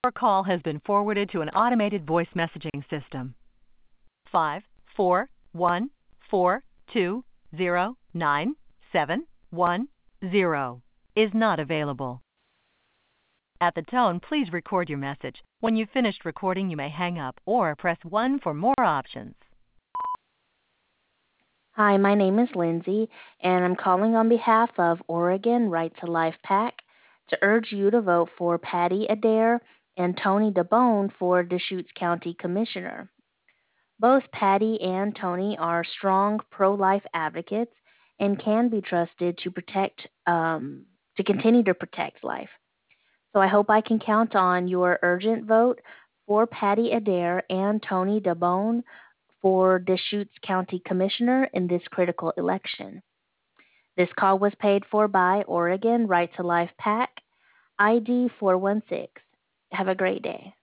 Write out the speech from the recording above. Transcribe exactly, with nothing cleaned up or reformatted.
Your call has been forwarded to an automated voice messaging system. Five, four, one, four, two, zero, nine, seven, one, zero is not available. At the tone, please record your message. When you've finished recording, you may hang up or press one for more options. Hi, my name is Lindsay, and I'm calling on behalf of Oregon Right to Life PAC to urge you to vote for Patty Adair and Tony DeBone for Deschutes County Commissioner. Both Patty and Tony are strong pro-life advocates and can be trusted to protect, um, to continue to protect life. So I hope I can count on your urgent vote for Patty Adair and Tony DeBone for Deschutes County Commissioner in this critical election. This call was paid for by Oregon Right to Life PAC, I D four one six. Have a great day.